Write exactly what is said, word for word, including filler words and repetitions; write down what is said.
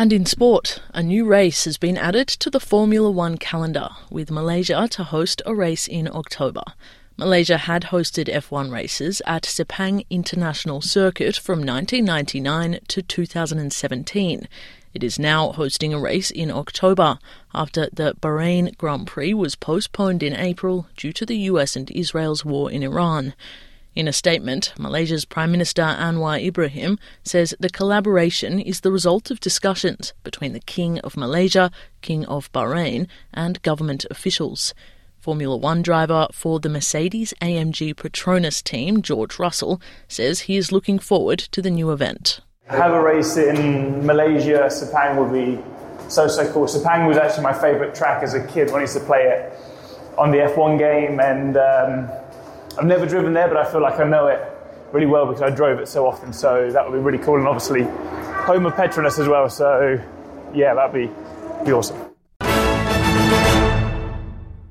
And in sport, a new race has been added to the Formula One calendar, with Malaysia to host a race in October. Malaysia had hosted F one races at Sepang International Circuit from nineteen ninety-nine to two thousand seventeen. It is now hosting a race in October, after the Bahrain Grand Prix was postponed in April due to the U S and Israel's war in Iran. In a statement, Malaysia's Prime Minister Anwar Ibrahim says the collaboration is the result of discussions between the King of Malaysia, King of Bahrain, and government officials. Formula One driver for the Mercedes A M G Petronas team, George Russell, says he is looking forward to the new event. Have a race in Malaysia, Sepang would be so, so cool. Sepang was actually my favourite track as a kid when I used to play it on the F one game, and um, I've never driven there, but I feel like I know it really well because I drove it so often, so that would be really cool. And obviously, home of Petronas as well, so yeah, that'd be, be awesome.